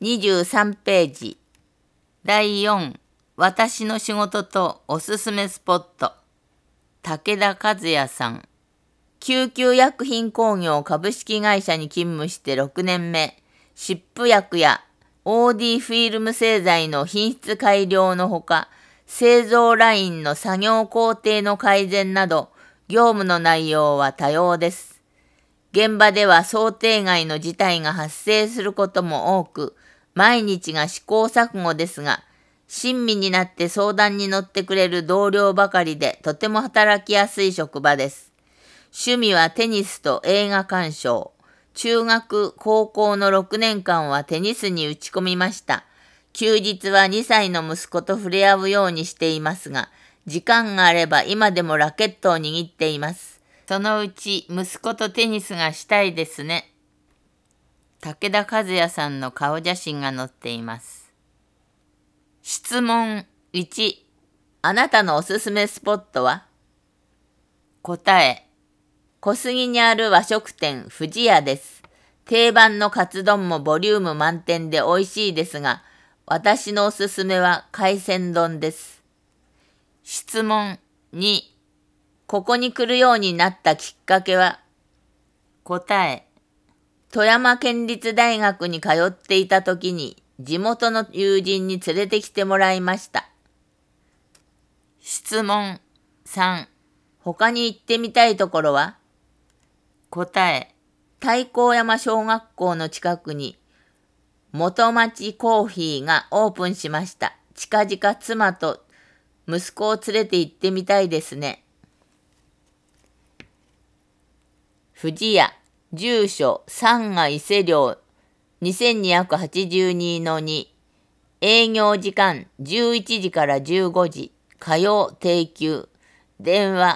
23ページ。第4、私の仕事とおすすめスポット。武田和也さん。救急薬品工業株式会社に勤務して6年目。湿布薬や OD フィルム製剤の品質改良のほか、製造ラインの作業工程の改善など、業務の内容は多様です。現場では想定外の事態が発生することも多く、毎日が試行錯誤ですが、親身になって相談に乗ってくれる同僚ばかりでとても働きやすい職場です。趣味はテニスと映画鑑賞。中学、高校の6年間はテニスに打ち込みました。休日は2歳の息子と触れ合うようにしていますが、時間があれば今でもラケットを握っています。そのうち息子とテニスがしたいですね。武田和也さんの顔写真が載っています。質問1、あなたのおすすめスポットは？答え、小杉にある和食店富士屋です。定番のカツ丼もボリューム満点で美味しいですが、私のおすすめは海鮮丼です。質問2、ここに来るようになったきっかけは？答え、富山県立大学に通っていた時に地元の友人に連れてきてもらいました。質問3、他に行ってみたいところは？答え、太閤山小学校の近くに元町コーヒーがオープンしました。近々妻と息子を連れて行ってみたいですね。富士屋、住所三賀伊勢寮 2282-2、営業時間11時から15時、火曜定休、電話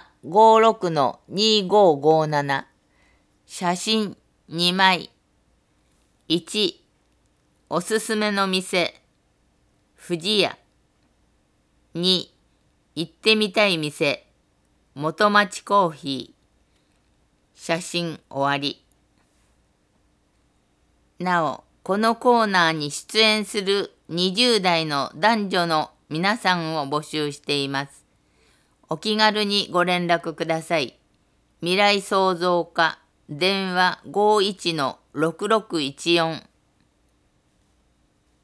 56-2557、写真2枚。1、おすすめの店、富士屋。2、行ってみたい店、元町コーヒー。写真終わり。なお、このコーナーに出演する20代の男女の皆さんを募集しています。お気軽にご連絡ください。未来創造課、電話51-6614